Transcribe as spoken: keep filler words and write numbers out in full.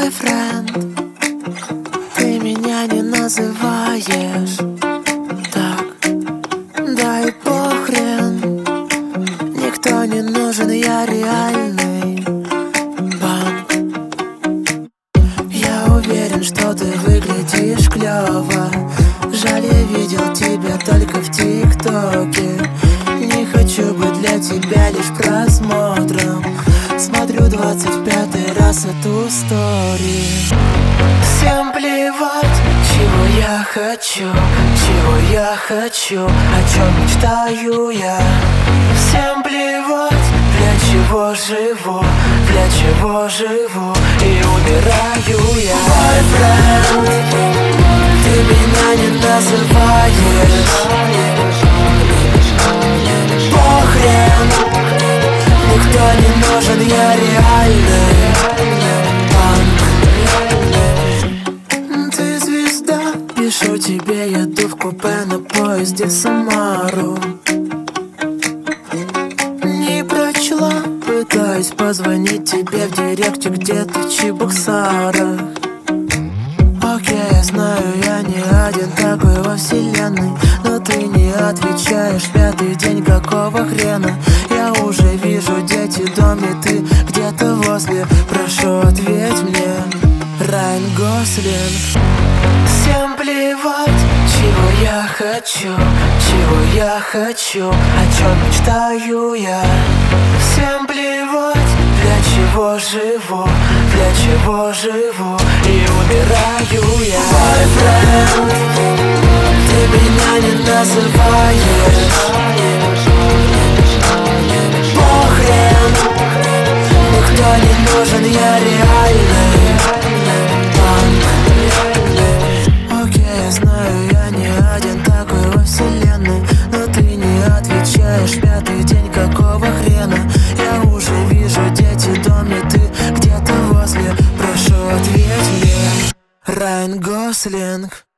бойфренд, ты меня не называешь так, да и похрен. Никто не нужен, я реальный банк. Я уверен, что ты выглядишь клёво. Жаль, я видел тебя только в ТикТоке. Не хочу быть для тебя лишь просмотром. Смотрю двадцать пятый раз эту стори. Всем плевать, чего я хочу, чего я хочу, о чем мечтаю я. Всем плевать, для чего живу, для чего живу и умираю я. Бойфренд, ты меня не называешь похрен. Никто не нужен, я реальный банк. Ты звезда, пишу тебе, еду в купе на поезде в Самару. Не прочла, пытаюсь позвонить тебе в директе где-то в Чебоксарах. Окей, я знаю, я не один такой во вселенной, но ты не отвечаешь пятый день, какого хрена? Я уже вижу дети, дом, и ты где-то возле. Прошу, ответь мне, Райан Гослинг. Всем плевать, чего я хочу, чего я хочу, о чем мечтаю я. Всем плевать, для чего живу, для чего живу и умираю я. Бойфренд, ты меня не называешь похрен. Никто не нужен, я реальный банк. Окей, я знаю, я не один такой во вселенной, но ты не отвечаешь пятый день, какого хрена? Я уже вижу дети, дом, и ты где-то возле. Прошу, ответь мне, Райан Гослинг.